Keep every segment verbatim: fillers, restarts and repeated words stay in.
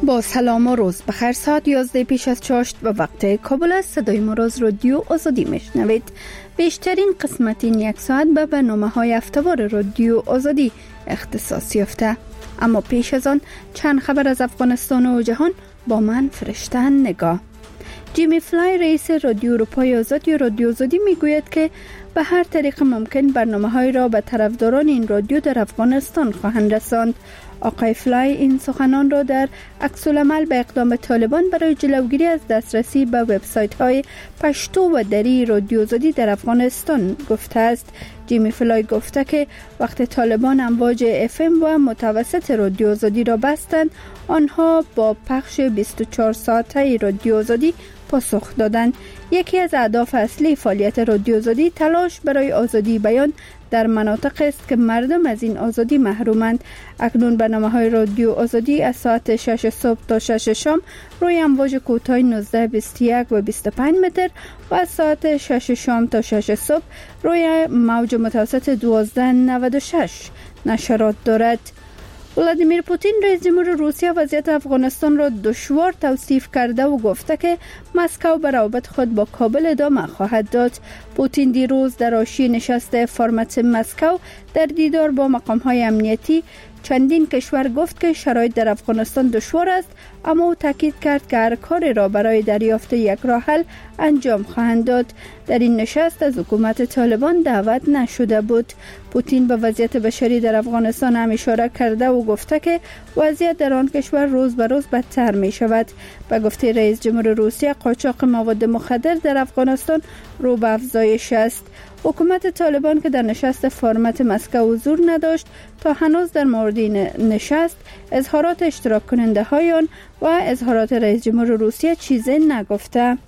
با سلام و روز بخیر. ساعت یازده پیش از چاشت و وقت کابل است. صدای ما را از رادیو آزادی میشنوید. بیشترین قسمت این یک ساعت به برنامه های هفته‌وار رادیو آزادی اختصاص یافته. اما پیش از آن چند خبر از افغانستان و جهان با من فرشته نگاه. جیمی فلای رئیس رادیو اروپای آزاد یا رادیو آزادی میگوید که به هر طریق ممکن برنامه های را به طرفداران این رادیو در افغانستان خواهند رساند. آقای فلای این سخنان را در عکس‌العمل به اقدام طالبان برای جلوگیری از دسترسی به وبسایت های پشتو و دری رادیو آزادی در افغانستان گفته است. جیمی فلای گفته که وقتی طالبان امواج اف ام و متوسط رادیو آزادی را بستند، آنها با پخش بیست و چهار ساعته رادیو آزادی پاسخ دادند. یکی از اهداف اصلی فعالیت رادیو آزادی تلاش برای آزادی بیان در مناطق است که مردم از این آزادی محرومند. اکنون برنامه‌های رادیو آزادی از ساعت شش صبح تا شش شام روی امواج کوتاه نوزده بیست و یک و بیست و پنج متر و از ساعت شش شام تا شش صبح روی موج متوسط دوازده نود و شش نشرات دارد. ولادیمیر پوتین رئیس جمهور روسیه وضعیت افغانستان را دشوار توصیف کرده و گفته که مسکو به روابط خود با کابل ادامه خواهد داد. پوتین دیروز در حاشیه نشست فرمت مسکو در دیدار با مقام‌های امنیتی چندین کشور گفت که شرایط در افغانستان دشوار است، اما او تاکید کرد که هر کاری را برای دریافت یک راه حل انجام خواهند داد. در این نشست از حکومت طالبان دعوت نشده بود. پوتین به وضعیت بشری در افغانستان هم اشاره کرده و گفته که وضعیت در آن کشور روز به روز بدتر می شود. به گفته رئیس جمهور روسیه، قاچاق مواد مخدر در افغانستان رو به افزایش است. حکومت طالبان که در نشست فرمت مسکو حضور نداشت تا هنوز در مورد نشست اظهارات اشتراک کننده های آن و اظهارات رئیس جمهور روسیه چیزی نگفته.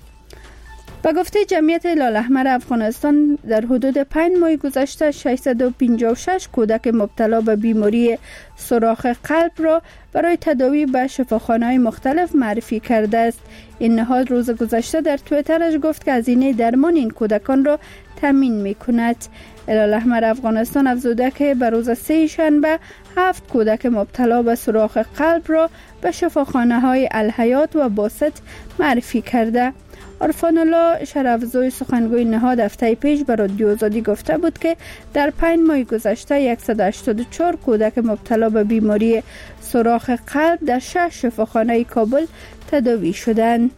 به گفته جمعیت هلال احمر افغانستان در حدود پنج ماه گذشته ششصد و پنجاه و شش کودک مبتلا به بیماری سوراخ قلب را برای تداوی به شفاخانه‌های مختلف معرفی کرده است. این نهاد روز گذشته در توییترش گفت که هزینه درمان این کودکان را تامین می‌کند. هلال احمر افغانستان افزوده که به روز سه شنبه هفت کودک مبتلا به سوراخ قلب را به شفاخانه‌های الحیات و باسط معرفی کرده. عرفان الله شرفزوی سخنگوی نهاد هفته پیش به رادیو آزادی گفته بود که در پنج ماه گذشته صد و هشتاد و چهار کودک مبتلا به بیماری سوراخ قلب در شش شفاخانه کابل تداوی شدند.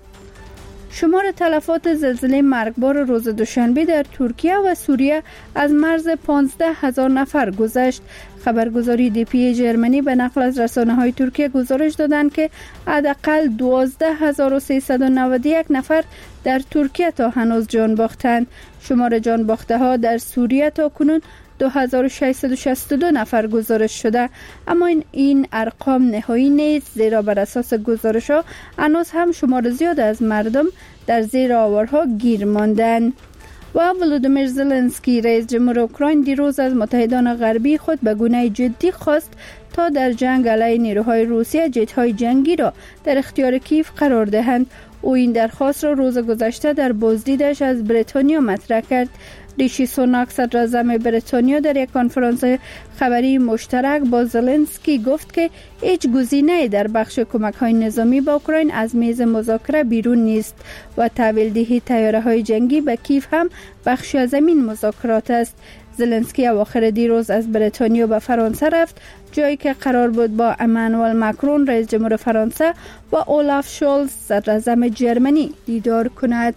شمار تلفات زلزله مرگبار روز دوشنبه در ترکیه و سوریه از مرز پانزده هزار نفر گذشت. خبرگزاری دی پی جرمنی به نقل از رسانه‌های ترکیه گزارش دادند که حداقل دوازده هزار و سیصد و نود و یک نفر در ترکیه تا هنوز جان باختند. شمار جان باخته ها در سوریه تا کنون دو هزار و ششصد و شصت و دو نفر گزارش شده، اما این این ارقام نهایی نیست، زیرا بر اساس گزارش‌ها هنوز هم شمار زیاد از مردم در زیر آوارها گیر ماندند. و ولودیمیر زلنسکی رئیس جمهور اوکراین دیروز از متحدان غربی خود به گونه جدی خواست تا در جنگ علیه نیروهای روسیه جت‌های جنگی را در اختیار کیف قرار دهند. او این درخواست را روز گذشته در بازدیدش از بریتانیا مطرح کرد. ریشی سوناک صدر اعظم بریتانیا در یک کنفرانس خبری مشترک با زلنسکی گفت که هیچ گزینه‌ای در بخش کمک‌های نظامی به اوکراین از میز مذاکره بیرون نیست و تحویل دهی طیاره‌های جنگی به کیف هم بخشی از این مذاکرات است. زلنسکی اواخر دیروز از بریتانیا به فرانسه رفت، جایی که قرار بود با امانوئل ماکرون رئیس جمهور فرانسه و اولاف شولز صدر اعظم جرمنی دیدار کند.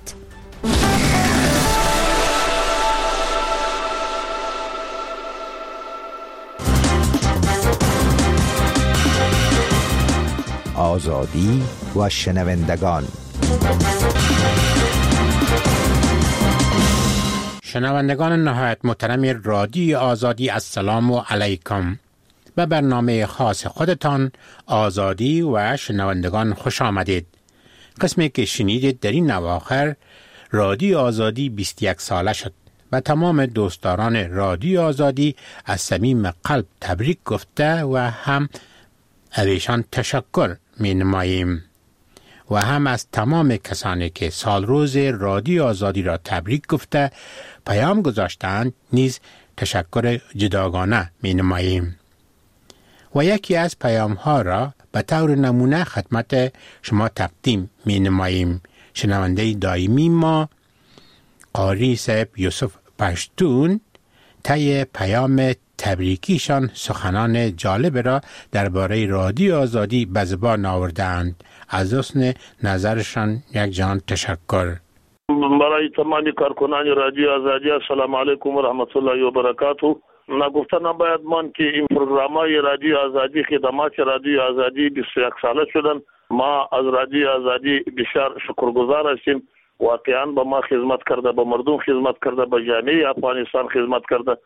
آزادی و شنوندگان. شنوندگان نهایت محترم رادیو آزادی، السلام علیکم. به برنامه خاص خودتان آزادی و شنوندگان خوش آمدید. قسمی که شنیدید در این اواخر رادیو آزادی بیست و یک ساله شد و تمام دوستداران رادیو آزادی از صمیم قلب تبریک گفته و هم اویشان تشکر می نماییم و هم از تمام کسانی که سال روز رادیو آزادی را تبریک گفته پیام گذاشتند نیز تشکر جداگانه می نماییم. و یکی از پیام ها را به طور نمونه خدمت شما تقدیم می نماییم. شنونده دائمی ما قاری صاحب یوسف پشتون طی پیام تبریکیشان سخنان جالب را درباره رادیو آزادی به زبان آوردند. از حسن نظرشان یک جان تشکر. برای تمامی کارکنان رادیو آزادی السلام علیکم و رحمت الله و برکاته. نگفته نباید من که این پروگرام‌های رادیو آزادی خدمات رادیو آزادی بیست و یک ساله شدن. ما از رادیو آزادی بسیار شکرگزار هستیم. واقعا به ما خدمت کرده، به مردم خدمت کرده، به جامعه افغانستان خدمت کرده.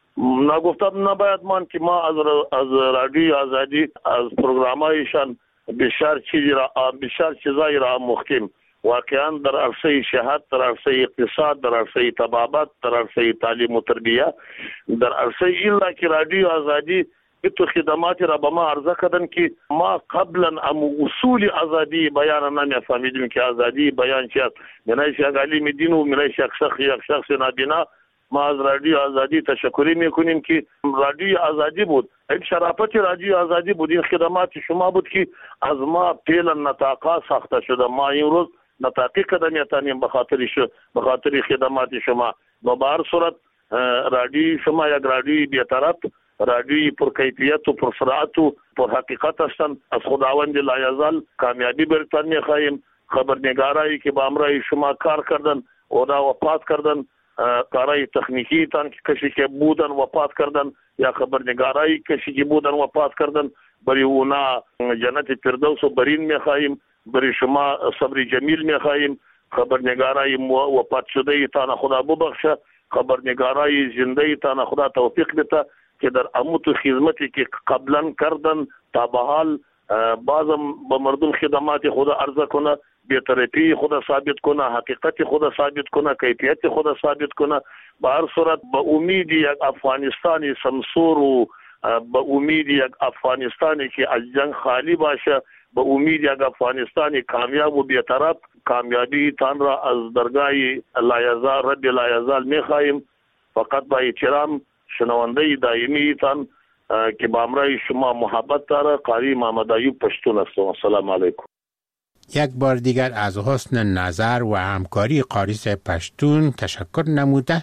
نگفته نباید من که ما از از رادیو آزادی از پروگرام‌هایشان بسیار چیزی را بسیار چیزایی را آموختیم. واقعا در عرصه صحت، در عرصه اقتصاد، در عرصه طبابت، در عرصه تعلیم و تربیه، در عرصه ایلا که رادیو آزادی اتو خدماتی را به ما عرضه کردن که ما قبلا ام اصول آزادی بیان نمی‌فهمیدیم که آزادی بیان چیست. منایش یک عالم دین و منایش یک شخص یک شخص نابینا. ما از رادیو آزادی تشکری میکنیم که رادیو آزادی بود. این شرافت رادیو آزادی بود. این خدمات شما بود که از ما پیل نطاقا ساخته شده. ما این روز نطاقی قدم یتانیم به خاطر به خاطر خدمات شما. و به هر صورت رادیو شما یک رادیو بی‌طرف، رادیو پر کیفیت و پر سرعت و پر حقیقت هستند. از خداوند لایزال کامیابی برتان می‌خواهیم. خبرنگارایی که با امرای شما کار کردن اونا وفات کردن، کارهای تکنیکی تان کسی که بودن وفات کردن یا خبرنگارایی کسی که بودن وفات کردن، برای اونا جنت فردوس و برین می‌خواهیم. برای شما صبر جمیل می‌خواهیم. خبرنگارای وفات شده تان خدا ببخشه، خبرنگارای زنده تان خدا توفیق بده که در اموت خدمتی که قبلا کردن تا به حال بازم به مردم خدمات خدا عرضه کنه، بی‌طرفی خدا ثابت کنه، حقیقت خدا ثابت کنه، کیفیت خدا ثابت کنه. به هر صورت به امید یک افغانستانی سمسور و به امید یک افغانستانی که از جنگ خالی باشه، به امید یک افغانستانی کامیاب و بی‌طرف، کامیابی تان را از درگاه لایزال رب لایزال می‌خواهیم. فقط با احترام شنونده دائمی تان که با امرای شما محبت داره، قاری محمد ایوب پشتون هستم. السلام علیکم. یک بار دیگر از حسن نظر و همکاری قاری صاحب پشتون تشکر نموده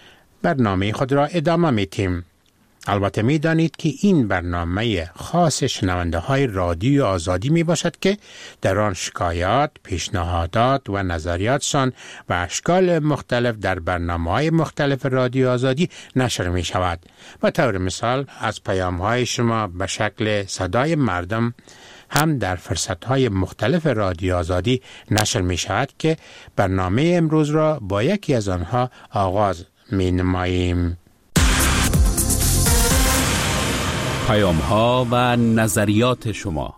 برنامه خود را ادامه میتیم. البته می دانید که این برنامه خاص شنونده های رادیو آزادی می باشد که در آن شکایات، پیشنهادات و نظریاتشان و اشکال مختلف در برنامه های مختلف رادیو آزادی نشر می شود. و طور مثال از پیام های شما به شکل صدای مردم هم در فرصت های مختلف رادیو آزادی نشر می شود که برنامه امروز را با یکی از آنها آغاز می نماییم. پیام ها و نظریات شما.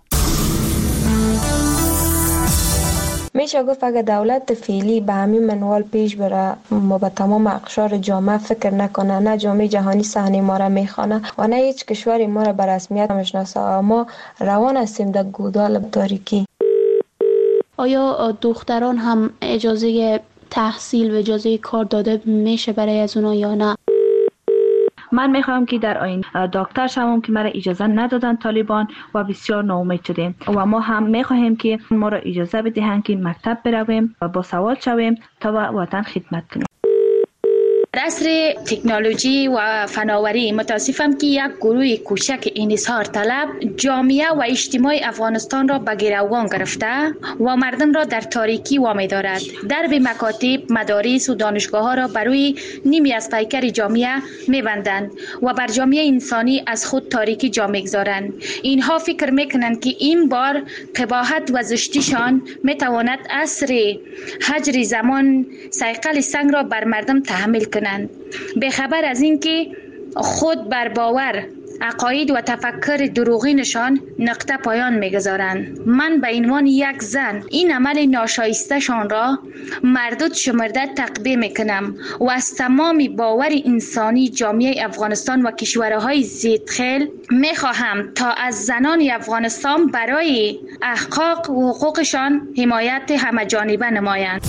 میشه گفت اگه دولت فعلی به همین منوال پیش بره ما به تمام اقشار جامعه فکر نکنه، نه جامعه جهانی صحنه ما را میخوانه و نه هیچ کشوری ما را به رسمیت میشناسه، ما روان هستیم در گودال تاریکی. آیا دختران هم اجازه تحصیل و اجازه کار داده میشه برای از اونا یا نه؟ من میخوام که در آینده دکتر شوم که مرا اجازه ندادن طالبان و بسیار ناامید شدیم و ما هم میخواهیم که ما را اجازه بدهند که مکتب برویم و با سواد شویم تا وطن خدمت کنیم. در عصر تکنولوژی و فناوری متاسفم که یک گروه کوچک انحصار طلب جامعه و اجتماع افغانستان را به گروگان گرفته و مردم را در تاریکی وامی دارد. درب مکاتب، مدارس و دانشگاه ها را بروی نیمی از پیکر جامعه میبندند و بر جامعه انسانی از خود تاریکی جا میگذارند. اینها فکر میکنند که این بار قباحت و زشتیشان میتواند عصر حجر زمان صیقل سنگ را بر مردم تحمیل کند، به خبر از اینکه خود بر باور عقاید و تفکر دروغینشان نقطه پایان میگذارند. من به عنوان یک زن این عمل ناشایستهشان را مردود شمرده تقبیح میکنم و از تمام باور انسانی جامعه افغانستان و کشورهای زیدخیل میخواهم تا از زنان افغانستان برای احقاق و حقوقشان حمایت همه‌جانبه نمایند.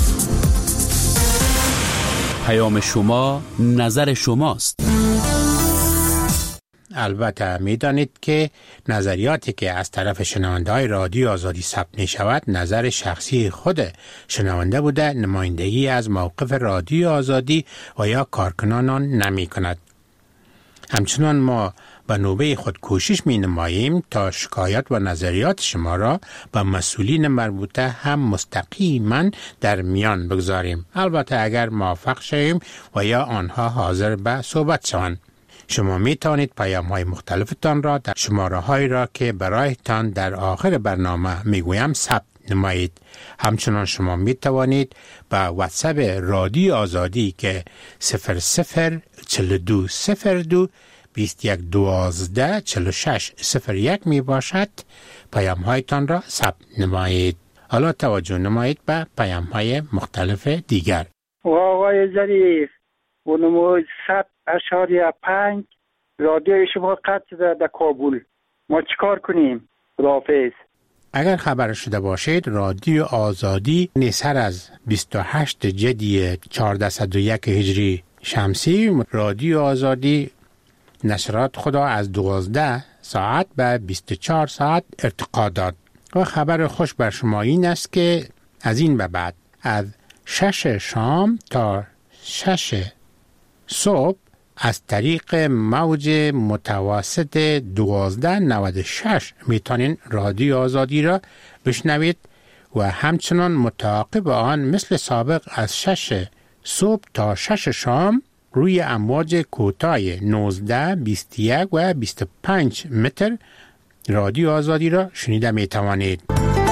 پیام شما، نظر شماست. البته میدانید که نظریاتی که از طرف شنونده های رادیو آزادی ثبت می شود نظر شخصی خود شنونده بوده، نمایندگی از موقف رادیو آزادی و یا کارکنان آن نمی کند. همچنان ما به نوبه خود کوشش می نماییم تا شکایات و نظریات شما را به مسئولین مربوطه هم مستقیما در میان بگذاریم، البته اگر موافق شویم و یا آنها حاضر به صحبت شوند. شما می توانید پیام های مختلفتان را در شماره هایی را که برایتان در آخر برنامه می گویم ثبت نمایید. همچنان شما می توانید به واتساپ رادیو آزادی که صفر صفر چهل و دو صفر دو بیست و یک دوازده چهل و شش صفر یک می باشد پیام هایتان را ثبت نمایید. حالا توجه نمایید به پیام های مختلف دیگر. آقای ظریف، ونموی صد اشاریه پنج رادیو شما قطع شده در کابل، ما چیکار کنیم؟ خداحافظ. اگر خبر شده باشید رادیو آزادی نیسر از بیست و هشت جدی چهارصد و یک هجری شمسی رادیو آزادی نشرات خدا از دوازده ساعت به بیست و چهار ساعت ارتقا داد و خبر خوش بر شما این است که از این به بعد از شش شام تا شش صبح از طریق موج متوسط دوازده نود و شش میتونین رادیو آزادی را بشنوید و همچنان متعاقب آن مثل سابق از شش صبح تا شش شام روی امواج کوتاه نوزده، بیست و یک و بیست و پنج متر رادیو آزادی را شنیده می توانید.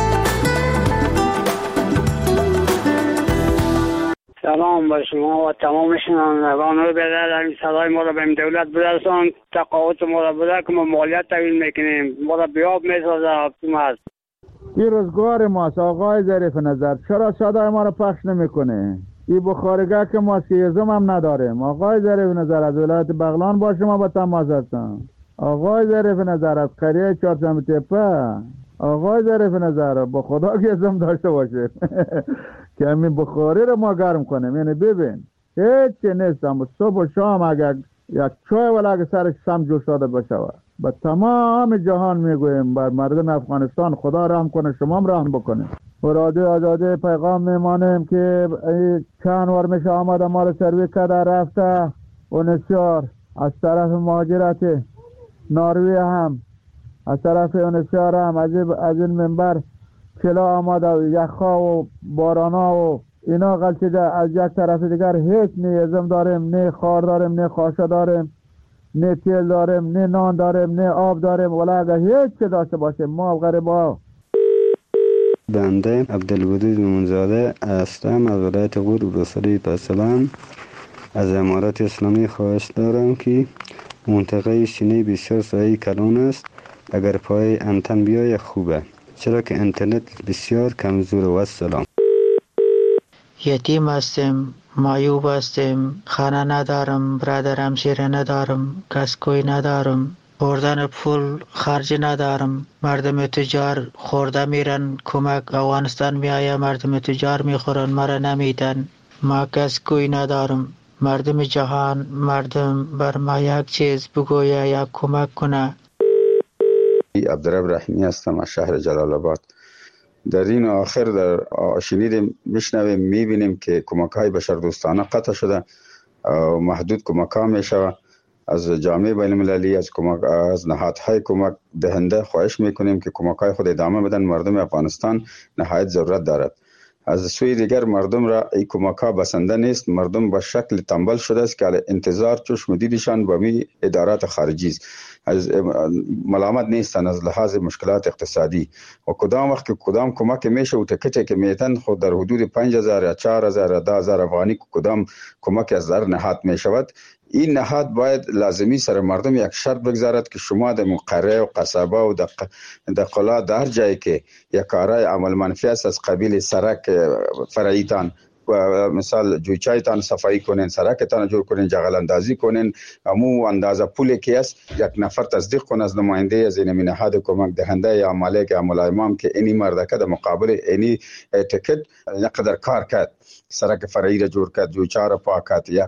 سلام به شما و تمام شنوندگان رو بدر این صدای ما را به این دولت برسان، تقاعد ما را بده که ما مالیات تحویل میکنیم، ما را بیاب میسازه آبتیم هست. این روزگار ماست آقای ظریف نظر، چرا صدای ما را پخش نمیکنه؟ این بخارگاه که ما سیزم هم نداریم. آقای ظریف نظر از ولایت بغلان با شما با تماس هستم. آقای ظریف نظر از قریه چهارشنبه تپه. آقای ظریف نظر با خدا که ازم داشته باشه که همین بخاری رو ما گرم کنیم. یعنی ببین هیچ چی نیستم، صبح و شام اگر یک چای ولی اگر سرش سم جوش داده باشه با تمام جهان میگویم بر مردم افغانستان خدا رحم کنه، شما هم رحم بکنه. و رادیو آزادی پیغام میمانیم که چند وار میشه آمده ما رو سروی کرده رفته و نسیار از طرف مهاجرت ناروی هم از طرف نسیار هم از این منبر کلا آمده و یخا و بارانا و اینا غلطیده. از یک طرف دیگر هیچ نه ازم داریم، نه خار داریم، نه خاشه داریم، نه تیل داریم، نه نان داریم، نه آب داریم، ولی اگر هیچ چه داشته باشیم ما غریبا. بنده عبدالودود منزاده هستم از ولایت غور بصری پسلان. از امارات اسلامی خواهش دارم که منطقه سینه بسیار سایه کلان است، اگر پای انتن بیای خوبه، چرا که اینترنت بسیار کمزور و السلام. یتیم هستیم، معیوب هستیم، خانه ندارم، برادر همسایه ندارم، کسکوی ندارم، بردن پول خرج ندارم. مردم تجار خورده میرن کمک افغانستان میآیه، مردم تجار میخورن مرا نمیدن. ما کسکوی ندارم. مردم جهان، مردم بر ما یک چیز بگویه، یک کمک کنه. عبدالرب رحیمی هستم از شهر جلال آباد. در این آخر در شنیدیم میشنویم میبینیم که کمک های بشردوستانه قطع شده و محدود کمک ها میشود. از جامعه بین المللی از کمک از نهادهای کمک دهنده خواهش میکنیم که کمک های خود ادامه بدن، مردم افغانستان نهایت ضرورت دارد. از سوی دیگر مردم را این کمک ها بسنده نیست، مردم به شکل تنبل شده است که انتظار چشم دیدشان به می ادارات خارجی است. از ملامت نیستن از لحاظ مشکلات اقتصادی و کدام وقت که کدام کمک میشه و تکتی که میتن خود در حدود پنج هزار یا چهار هزار یا ده هزار افغانی کدام کمک از در نهاد میشود. این نهاد باید لازمی سر مردم یک شرط بگذارد که شما در قریه و قصبه و در قلا در جایی که یک کارهای عمل منفی است از قبیل سرک فرعیتان و مثال جویچایتان صفایی کنین، سرکتان جور کنین، جغل اندازی کنین، امو اندازه پولی که است یک نفر تصدیق کنه از نماینده از این نهاد کمک دهنده یا مالک یا ملایمام که اینی مردکه در مقابل اینی تکت یقدر کار کرد، سرک فرعی را جور کرد، جویچا را پاک کرد، یک